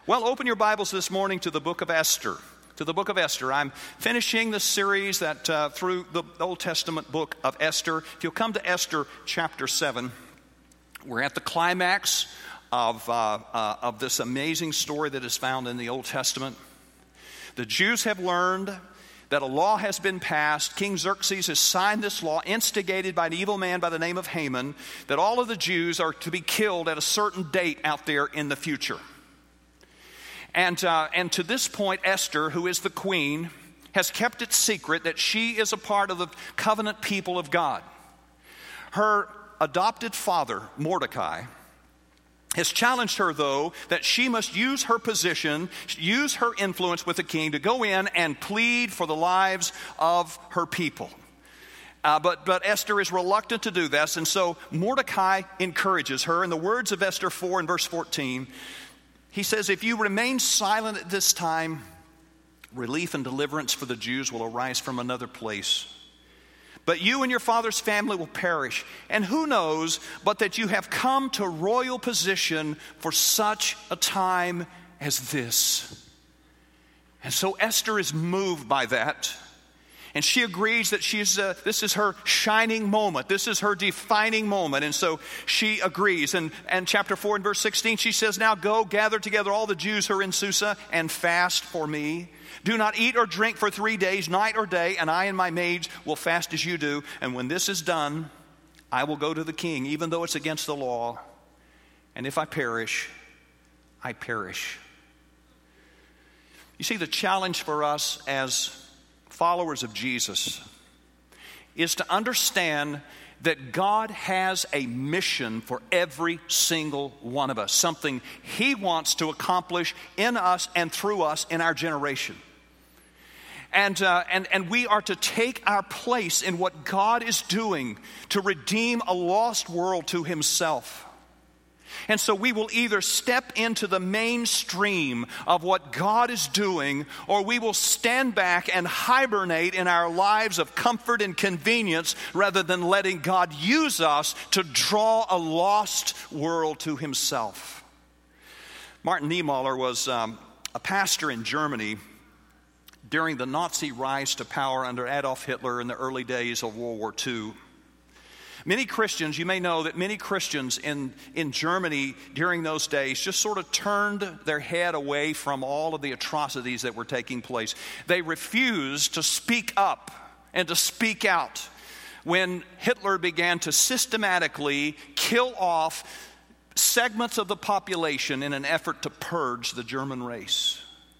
Well, open your Bibles this morning to the book of Esther. To the book of Esther. I'm finishing the series that through the Old Testament book of Esther. If you'll come to Esther chapter 7, we're at the climax of this amazing story that is found in the Old Testament. The Jews have learned that a law has been passed. King Xerxes has signed this law, instigated by an evil man by the name of Haman, that all of the Jews are to be killed at a certain date out there in the future. And to this point, Esther, who is the queen, has kept it secret that she is a part of the covenant people of God. Her adopted father, Mordecai, has challenged her, though, that she must use her position, use her influence with the king to go in and plead for the lives of her people. But Esther is reluctant to do this, and so Mordecai encourages her. In the words of Esther 4 and verse 14, he says, "If you remain silent at this time, relief and deliverance for the Jews will arise from another place. But you and your father's family will perish. And who knows but that you have come to royal position for such a time as this." And so Esther is moved by that. And she agrees that this is her shining moment. This is her defining moment. And so she agrees. And chapter 4 and verse 16, she says, "Now go, gather together all the Jews who are in Susa and fast for me. Do not eat or drink for 3 days, night or day, and I and my maids will fast as you do. And when this is done, I will go to the king, even though it's against the law. And if I perish, I perish." You see, the challenge for us as followers of Jesus is to understand that God has a mission for every single one of us, something He wants to accomplish in us and through us in our generation. And we are to take our place in what God is doing to redeem a lost world to Himself. And so we will either step into the mainstream of what God is doing, or we will stand back and hibernate in our lives of comfort and convenience rather than letting God use us to draw a lost world to Himself. Martin Niemöller was a pastor in Germany during the Nazi rise to power under Adolf Hitler in the early days of World War II. Many Christians, you may know that many Christians in Germany during those days just sort of turned their head away from all of the atrocities that were taking place. They refused to speak up and to speak out when Hitler began to systematically kill off segments of the population in an effort to purge the German race.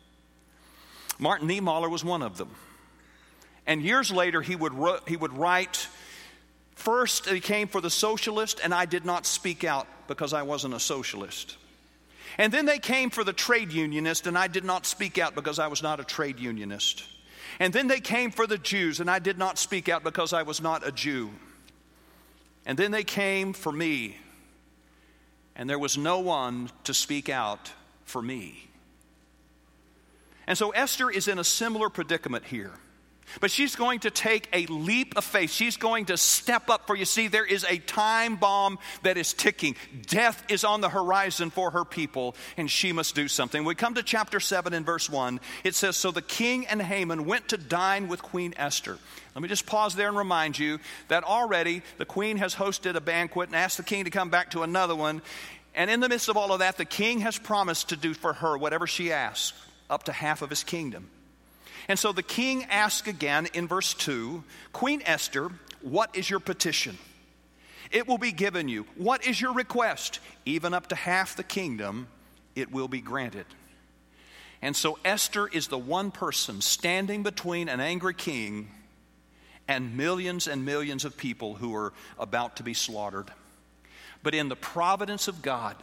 Martin Niemöller was one of them. And years later he would write, "First, he came for the socialist, and I did not speak out because I wasn't a socialist. And then they came for the trade unionist, and I did not speak out because I was not a trade unionist. And then they came for the Jews, and I did not speak out because I was not a Jew. And then they came for me, and there was no one to speak out for me." And so Esther is in a similar predicament here. But she's going to take a leap of faith. She's going to step up, for you see, there is a time bomb that is ticking. Death is on the horizon for her people, and she must do something. We come to chapter 7 and verse 1. It says, "So the king and Haman went to dine with Queen Esther." Let me just pause there and remind you that already the queen has hosted a banquet and asked the king to come back to another one. And in the midst of all of that, the king has promised to do for her whatever she asks, up to half of his kingdom. And so the king asks again in verse 2, "Queen Esther, what is your petition? It will be given you. What is your request? Even up to half the kingdom, it will be granted." And so Esther is the one person standing between an angry king and millions of people who are about to be slaughtered. But in the providence of God,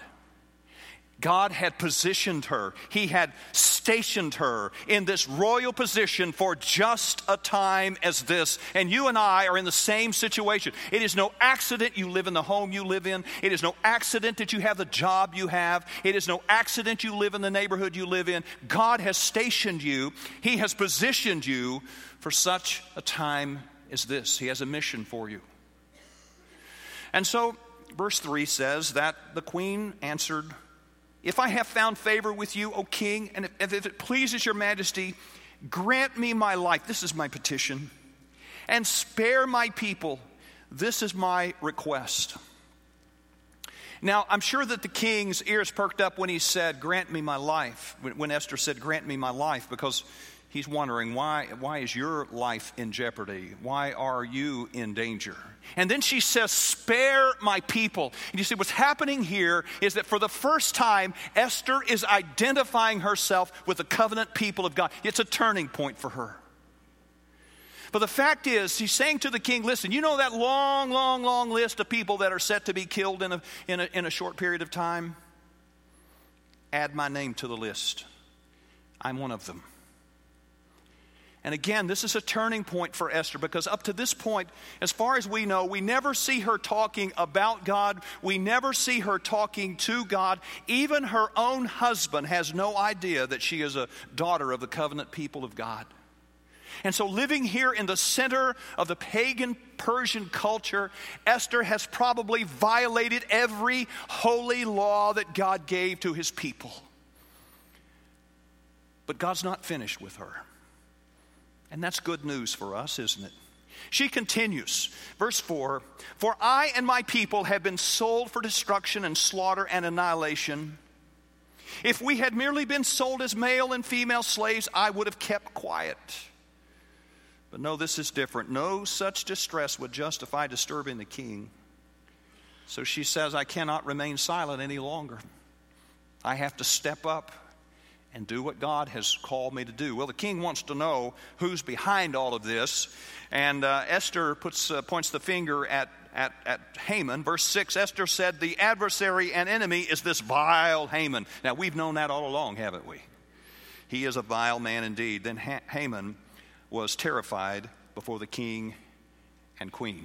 God had positioned her. He had stationed her in this royal position for just a time as this. And you and I are in the same situation. It is no accident you live in the home you live in. It is no accident that you have the job you have. It is no accident you live in the neighborhood you live in. God has stationed you. He has positioned you for such a time as this. He has a mission for you. And so verse 3 says that the queen answered if I have found favor with you, O king, and if it pleases your majesty, grant me my life. This is my petition. And spare my people. This is my request. Now, I'm sure that the king's ears perked up when he said, grant me my life. When Esther said, grant me my life, because he's wondering, why is your life in jeopardy? Why are you in danger? And then she says, spare my people. And you see, what's happening here is that for the first time, Esther is identifying herself with the covenant people of God. It's a turning point for her. But the fact is, she's saying to the king, listen, you know that long list of people that are set to be killed in a short period of time? Add my name to the list. I'm one of them. And again, this is a turning point for Esther, because up to this point, as far as we know, we never see her talking about God. We never see her talking to God. Even her own husband has no idea that she is a daughter of the covenant people of God. And so living here in the center of the pagan Persian culture, Esther has probably violated every holy law that God gave to his people. But God's not finished with her. And that's good news for us, isn't it? She continues, verse 4, for I and my people have been sold for destruction and slaughter and annihilation. If we had merely been sold as male and female slaves, I would have kept quiet. But no, this is different. No such distress would justify disturbing the king. So she says, I cannot remain silent any longer. I have to step up and do what God has called me to do. Well, the king wants to know who's behind all of this. And Esther points the finger at Haman. Verse 6, Esther said, the adversary and enemy is this vile Haman. Now, we've known that all along, haven't we? He is a vile man indeed. Then Haman was terrified before the king and queen.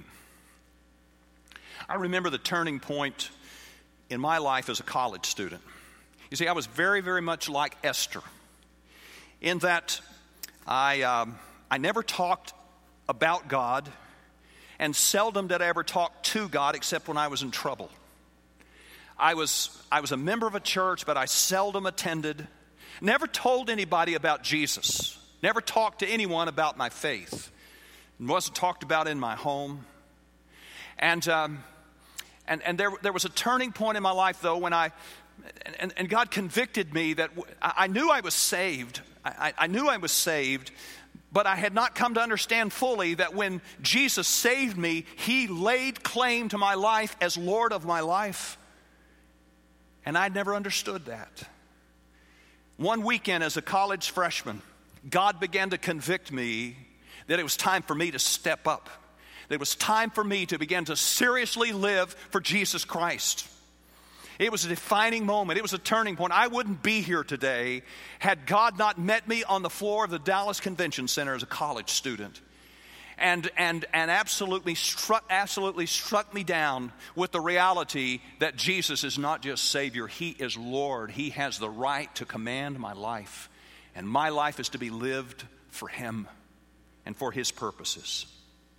I remember the turning point in my life as a college student. You see, I was very, very much like Esther in that I never talked about God, and seldom did I ever talk to God except when I was in trouble. I was a member of a church, but I seldom attended. Never told anybody about Jesus. Never talked to anyone about my faith. It wasn't talked about in my home. And there was a turning point in my life, though, when and God convicted me that I knew I was saved. I knew I was saved, but I had not come to understand fully that when Jesus saved me, He laid claim to my life as Lord of my life. And I'd never understood that. One weekend as a college freshman, God began to convict me that it was time for me to step up. That it was time for me to begin to seriously live for Jesus Christ. It was a defining moment. It was a turning point. I wouldn't be here today had God not met me on the floor of the Dallas Convention Center as a college student and absolutely struck me down with the reality that Jesus is not just Savior. He is Lord. He has the right to command my life. And my life is to be lived for Him and for His purposes.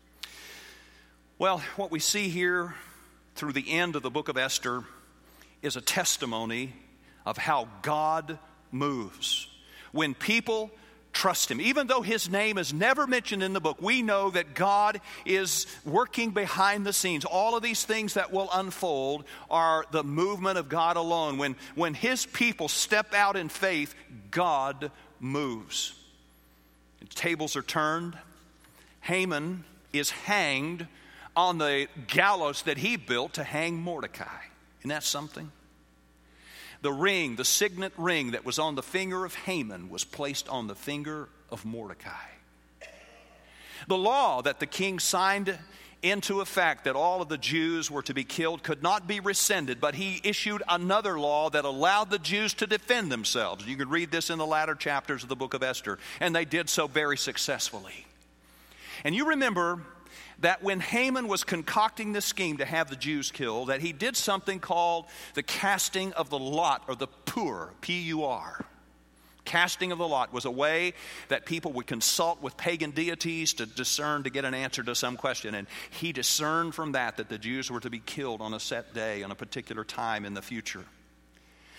Well, what we see here through the end of the book of Esther is a testimony of how God moves. When people trust Him, even though His name is never mentioned in the book, we know that God is working behind the scenes. All of these things that will unfold are the movement of God alone. When His people step out in faith, God moves. The tables are turned. Haman is hanged on the gallows that he built to hang Mordecai. Isn't that something? The ring, the signet ring that was on the finger of Haman was placed on the finger of Mordecai. The law that the king signed into effect that all of the Jews were to be killed could not be rescinded, but he issued another law that allowed the Jews to defend themselves. You can read this in the latter chapters of the book of Esther, and they did so very successfully. And you remember that when Haman was concocting this scheme to have the Jews killed, that he did something called the casting of the lot, or the pur, P-U-R. Casting of the lot was a way that people would consult with pagan deities to discern, to get an answer to some question. And he discerned from that the Jews were to be killed on a set day, on a particular time in the future.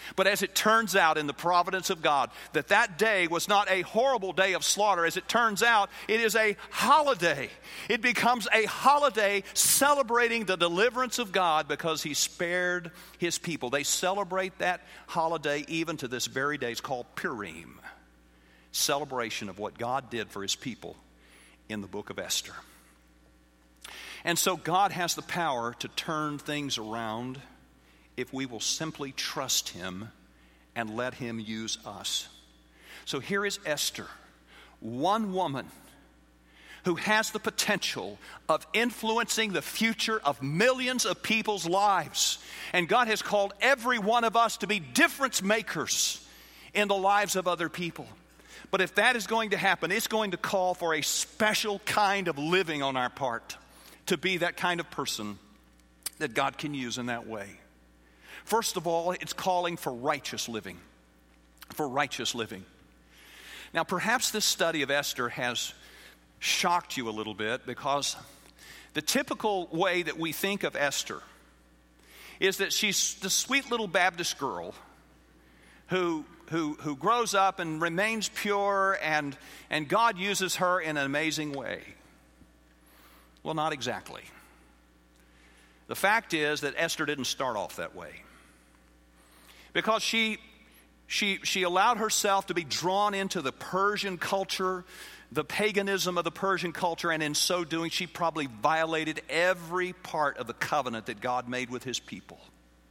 But as it turns out in the providence of God, that day was not a horrible day of slaughter. As it turns out, it is a holiday. It becomes a holiday celebrating the deliverance of God because he spared his people. They celebrate that holiday even to this very day. It's called Purim, celebration of what God did for his people in the book of Esther. And so God has the power to turn things around if we will simply trust him and let him use us. So here is Esther, one woman who has the potential of influencing the future of millions of people's lives. And God has called every one of us to be difference makers in the lives of other people. But if that is going to happen, it's going to call for a special kind of living on our part to be that kind of person that God can use in that way. First of all, it's calling for righteous living. For righteous living. Now, perhaps this study of Esther has shocked you a little bit because the typical way that we think of Esther is that she's the sweet little Baptist girl who grows up and remains pure and God uses her in an amazing way. Well, not exactly. The fact is that Esther didn't start off that way. Because she allowed herself to be drawn into the Persian culture, the paganism of the Persian culture, and in so doing, she probably violated every part of the covenant that God made with his people.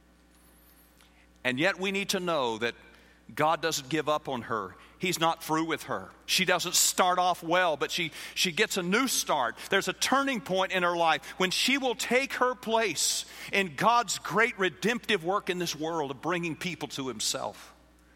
And yet we need to know that God doesn't give up on her. He's not through with her. She doesn't start off well, but she gets a new start. There's a turning point in her life when she will take her place in God's great redemptive work in this world of bringing people to himself.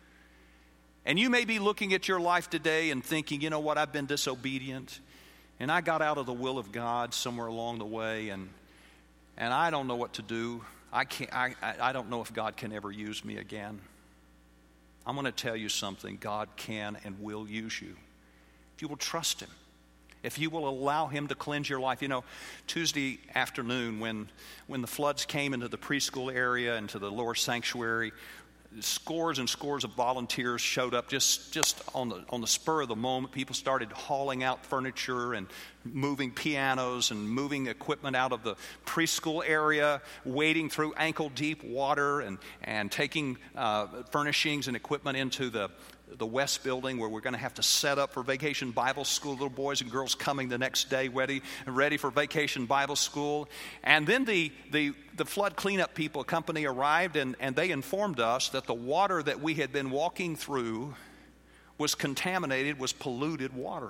And you may be looking at your life today and thinking, you know what, I've been disobedient, and I got out of the will of God somewhere along the way, and I don't know what to do. I don't know if God can ever use me again. I'm going to tell you something. God can and will use you if you will trust him, if you will allow him to cleanse your life. You know, Tuesday afternoon when the floods came into the preschool area and to the lower sanctuary, scores and scores of volunteers showed up just on the spur of the moment. People started hauling out furniture and moving pianos and moving equipment out of the preschool area, wading through ankle-deep water and taking furnishings and equipment into the West building where we're going to have to set up for Vacation Bible School. Little boys and girls coming the next day ready for Vacation Bible School. And then the flood cleanup people company arrived and they informed us that the water that we had been walking through was contaminated, was polluted water.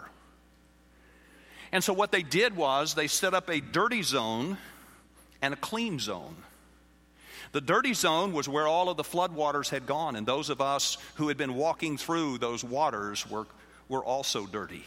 And so what they did was they set up a dirty zone and a clean zone. The dirty zone was where all of the flood waters had gone, and those of us who had been walking through those waters were also dirty.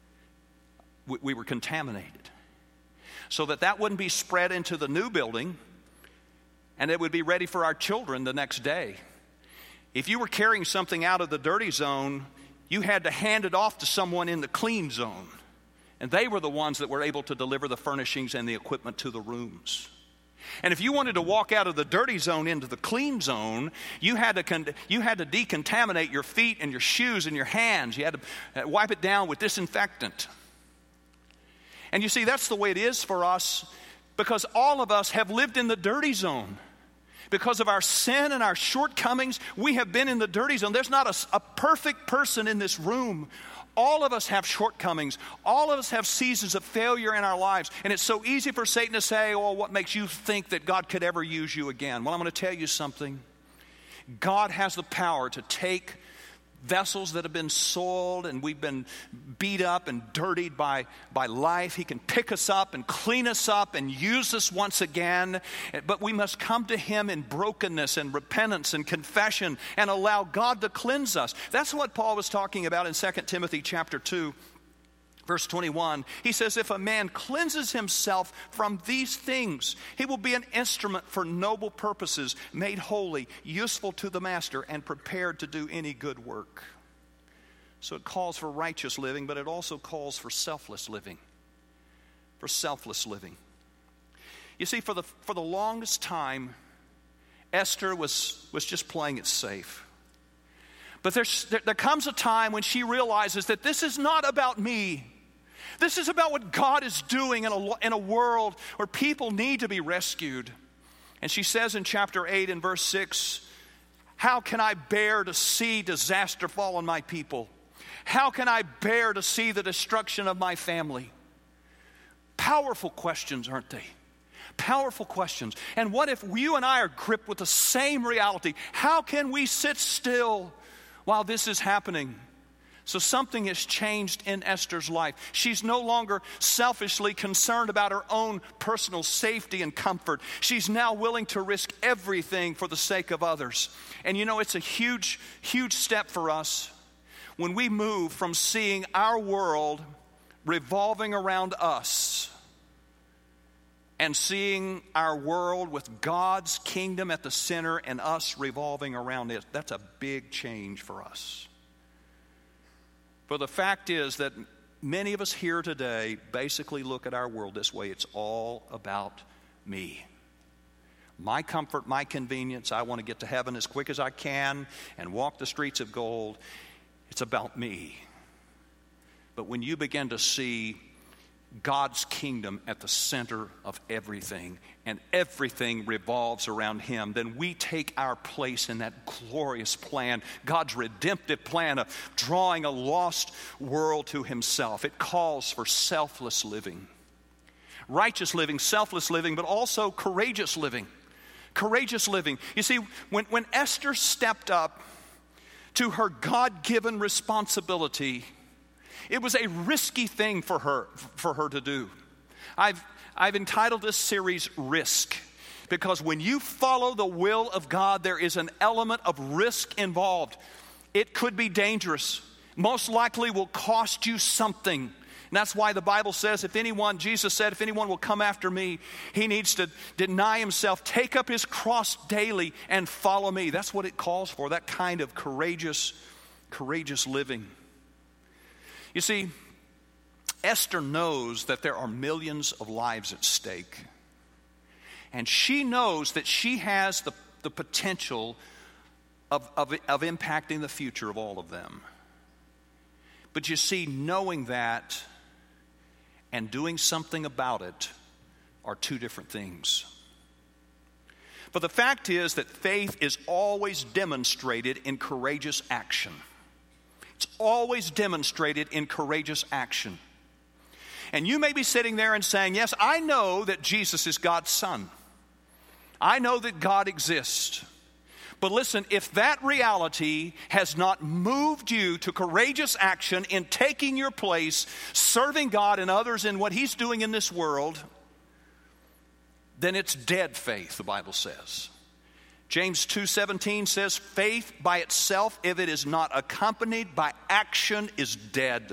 We were contaminated. So that wouldn't be spread into the new building, and it would be ready for our children the next day. If you were carrying something out of the dirty zone, you had to hand it off to someone in the clean zone. And they were the ones that were able to deliver the furnishings and the equipment to the rooms. And if you wanted to walk out of the dirty zone into the clean zone, you had to decontaminate your feet and your shoes and your hands. You had to wipe it down with disinfectant. And you see, that's the way it is for us because all of us have lived in the dirty zone. Because of our sin and our shortcomings, we have been in the dirty zone. There's not a perfect person in this room. All of us have shortcomings. All of us have seasons of failure in our lives. And it's so easy for Satan to say, oh, what makes you think that God could ever use you again? Well, I'm going to tell you something. God has the power to take vessels that have been soiled and we've been beat up and dirtied by life. He can pick us up and clean us up and use us once again. But we must come to him in brokenness and repentance and confession and allow God to cleanse us. That's what Paul was talking about in 2 Timothy chapter 2. Verse 21, he says, if a man cleanses himself from these things, he will be an instrument for noble purposes, made holy, useful to the master, and prepared to do any good work. So it calls for righteous living, but it also calls for selfless living. For selfless living. You see, for the longest time, Esther was just playing it safe. But there comes a time when she realizes that this is not about me. This is about what God is doing in a world where people need to be rescued. And she says in chapter 8 and verse 6, how can I bear to see disaster fall on my people? How can I bear to see the destruction of my family? Powerful questions, aren't they? Powerful questions. And what if you and I are gripped with the same reality? How can we sit still while this is happening? So something has changed in Esther's life. She's no longer selfishly concerned about her own personal safety and comfort. She's now willing to risk everything for the sake of others. And you know, it's a huge, huge step for us when we move from seeing our world revolving around us and seeing our world with God's kingdom at the center and us revolving around it. That's a big change for us. But the fact is that many of us here today basically look at our world this way. It's all about me. My comfort, my convenience. I want to get to heaven as quick as I can and walk the streets of gold. It's about me. But when you begin to see God's kingdom at the center of everything, and everything revolves around Him, then we take our place in that glorious plan, God's redemptive plan of drawing a lost world to Himself. It calls for selfless living, righteous living, selfless living, but also courageous living. Courageous living. You see, when Esther stepped up to her God-given responsibility, it was a risky thing for her to do. I've entitled this series Risk, because when you follow the will of God, there is an element of risk involved. It could be dangerous. Most likely will cost you something. And that's why the Bible says, Jesus said, if anyone will come after me, he needs to deny himself, take up his cross daily, and follow me. That's what it calls for, that kind of courageous living. You see, Esther knows that there are millions of lives at stake. And she knows that she has the potential of impacting the future of all of them. But you see, knowing that and doing something about it are two different things. But the fact is that faith is always demonstrated in courageous action. It's always demonstrated in courageous action. And you may be sitting there and saying, yes, I know that Jesus is God's Son. I know that God exists. But listen, if that reality has not moved you to courageous action in taking your place, serving God and others in what He's doing in this world, then it's dead faith, the Bible says. James 2:17 says, faith by itself, if it is not accompanied by action, is dead.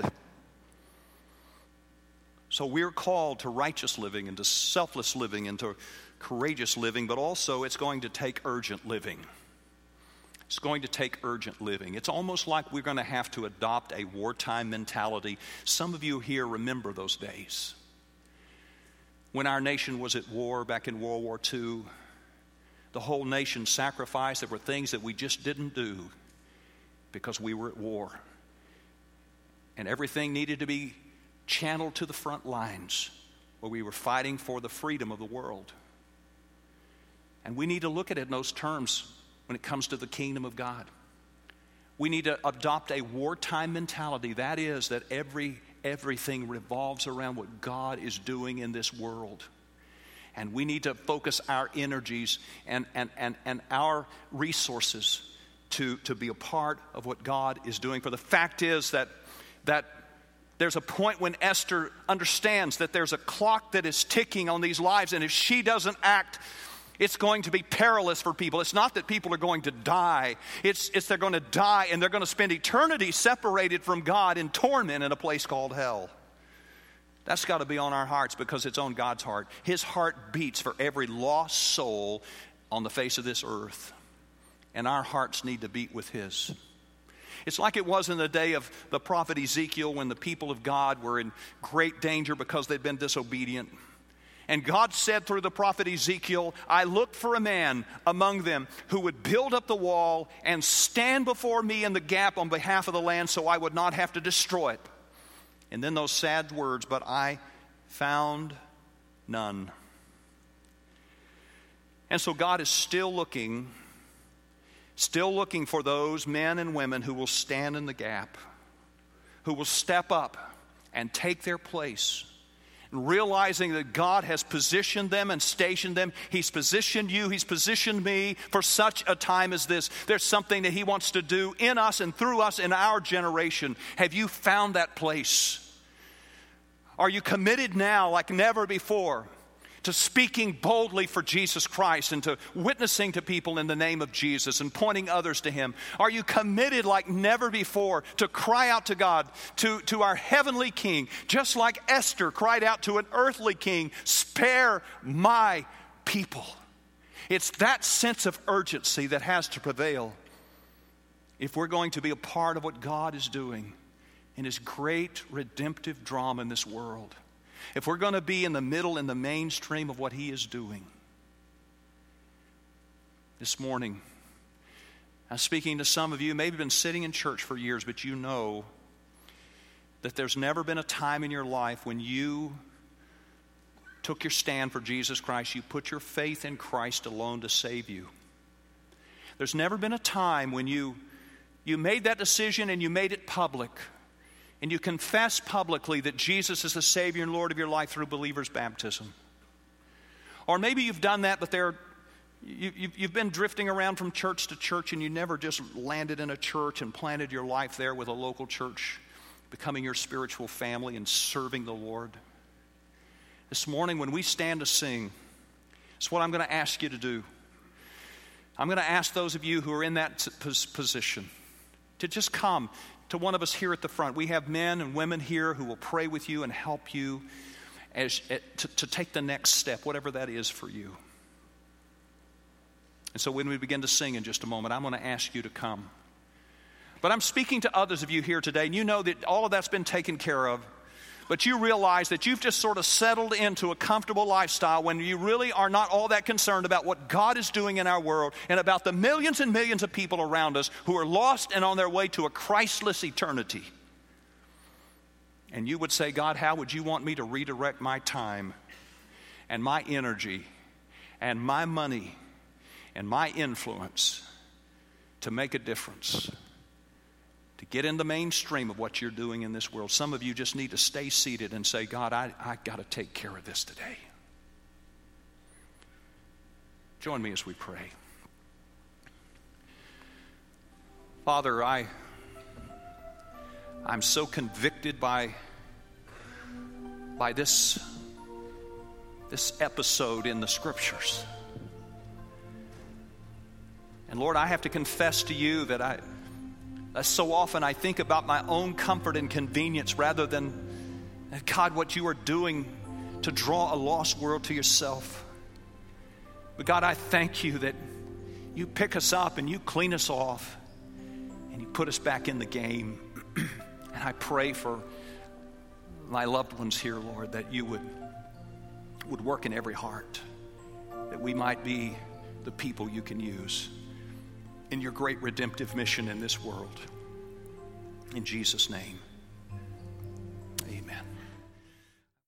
So we're called to righteous living and to selfless living and to courageous living, but also it's going to take urgent living. It's going to take urgent living. It's almost like we're going to have to adopt a wartime mentality. Some of you here remember those days when our nation was at war back in World War II. The whole nation sacrificed. There were things that we just didn't do because we were at war. And everything needed to be channeled to the front lines where we were fighting for the freedom of the world. And we need to look at it in those terms when it comes to the kingdom of God. We need to adopt a wartime mentality. That is, that everything revolves around what God is doing in this world. And we need to focus our energies and our resources to be a part of what God is doing. For the fact is that there's a point when Esther understands that there's a clock that is ticking on these lives, and if she doesn't act, it's going to be perilous for people. It's not that people are going to die. It's they're going to die, and they're going to spend eternity separated from God in torment in a place called hell. That's got to be on our hearts because it's on God's heart. His heart beats for every lost soul on the face of this earth. And our hearts need to beat with His. It's like it was in the day of the prophet Ezekiel when the people of God were in great danger because they'd been disobedient. And God said through the prophet Ezekiel, I looked for a man among them who would build up the wall and stand before me in the gap on behalf of the land so I would not have to destroy it. And then those sad words, but I found none. And so God is still looking for those men and women who will stand in the gap, who will step up and take their place, realizing that God has positioned them and stationed them. He's positioned you, He's positioned me for such a time as this. There's something that He wants to do in us and through us in our generation. Have you found that place? Are you committed now like never before to speaking boldly for Jesus Christ and to witnessing to people in the name of Jesus and pointing others to Him? Are you committed like never before to cry out to God, to our heavenly King, just like Esther cried out to an earthly king, spare my people? It's that sense of urgency that has to prevail if we're going to be a part of what God is doing in His great redemptive drama in this world. If we're going to be in the middle, in the mainstream of what He is doing. This morning, I'm speaking to some of you, maybe been sitting in church for years, but you know that there's never been a time in your life when you took your stand for Jesus Christ. You put your faith in Christ alone to save you. There's never been a time when you made that decision and you made it public. And you confess publicly that Jesus is the Savior and Lord of your life through believer's baptism. Or maybe you've done that, but you've been drifting around from church to church and you never just landed in a church and planted your life there with a local church, becoming your spiritual family and serving the Lord. This morning when we stand to sing, it's what I'm going to ask you to do. I'm going to ask those of you who are in that position to just come to one of us here at the front. We have men and women here who will pray with you and help you to take the next step, whatever that is for you. And so when we begin to sing in just a moment, I'm going to ask you to come. But I'm speaking to others of you here today, and you know that all of that's been taken care of. But you realize that you've just sort of settled into a comfortable lifestyle when you really are not all that concerned about what God is doing in our world and about the millions and millions of people around us who are lost and on their way to a Christless eternity. And you would say, God, how would you want me to redirect my time and my energy and my money and my influence to make a difference? To get in the mainstream of what you're doing in this world. Some of you just need to stay seated and say, God, I got to take care of this today. Join me as we pray. Father, I'm so convicted by this episode in the Scriptures. And Lord, I have to confess to you that so often I think about my own comfort and convenience rather than, God, what you are doing to draw a lost world to yourself. But God, I thank you that you pick us up and you clean us off and you put us back in the game. And I pray for my loved ones here, Lord, that you would work in every heart, that we might be the people you can use in your great redemptive mission in this world. In Jesus' name.